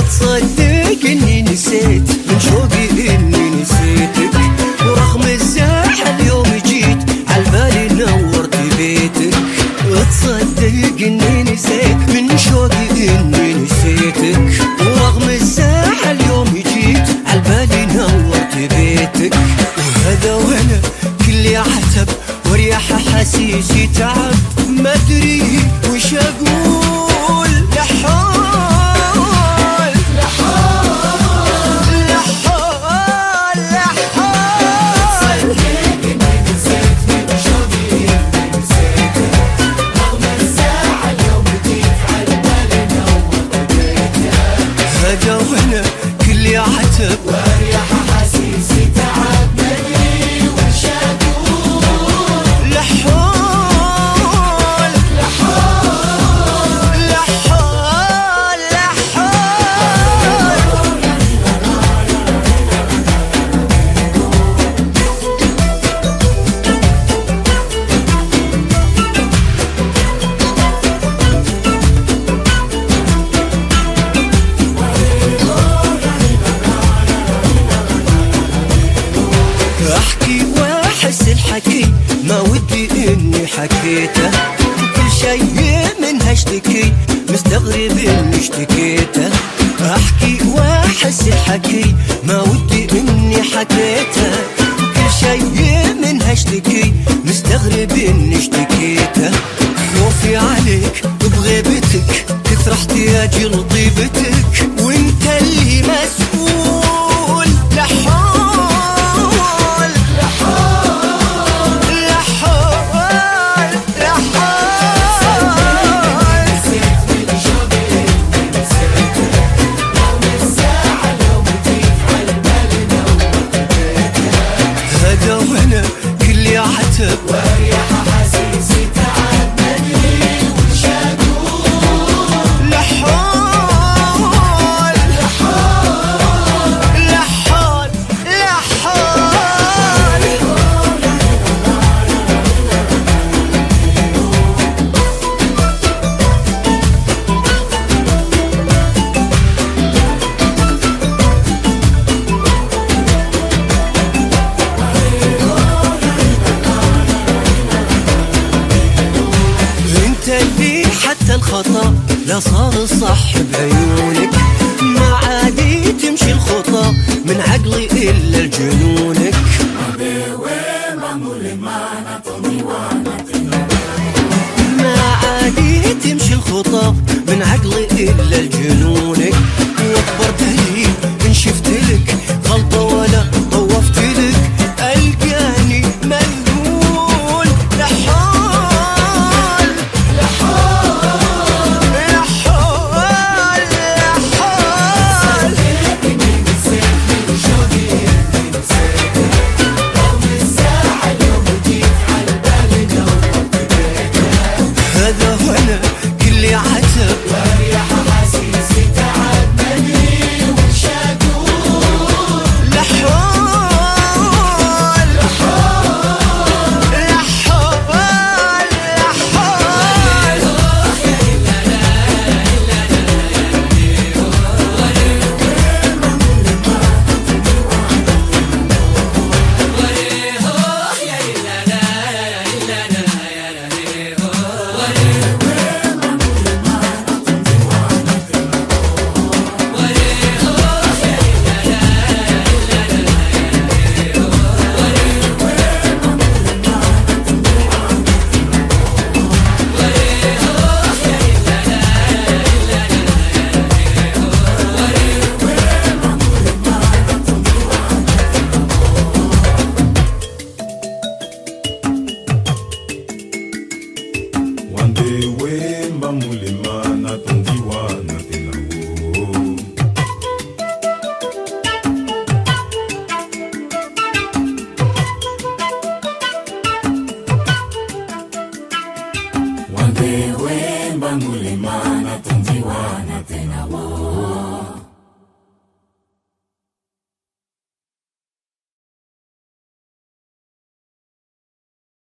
تصدق اني نسيت من شوقي اني نسيتك، ورغم الزحل اليوم جيت عالبالي نورت بيتك. تصدق اني نسيت من شوقي اني نسيتك، ورغم الزحل اليوم جيت عالبالي نورت بيتك. وهذا وانا كل عتب وريح احاسيسي تعب، ما ادري وش اقول. لحال هذا وانا كل عتب وريح احاسيسي تعب، ما ادري وش اقول. لحال لحال لحال احكي واحس الحكي ما ودي اني حكيته، كل شيء منها اشتكي مستغرب اني اشتكيته. احكي واحس الحكي ما ودي اني حكيته، كل شيء منها اشتكي مستغرب اني اشتكيته. خوفي عليك بغيبتك كثر احتياجي لطيبتك، وانت اللي مسؤول. لحال وانا كل عتب وريح احاسيسي تعب، ما ادري وش اقول. لحال لحال لحال اللي حتى الخطأ لا صار الصح بعيونك، ما عادي تمشي الخطأ من عقلي إلا لجنونك. ما عادي تمشي الخطأ من عقلي إلا لجنونك. واكبر دليل إن شفت لك غلطة ولا طوفت لك ألقاني مذهول. لحال هذا وانا كل عتب وريح احاسيسي تعب، ما ادري وش اقول. لحال لحال لحال Wande wemba mulima na tondiwa na tena wo.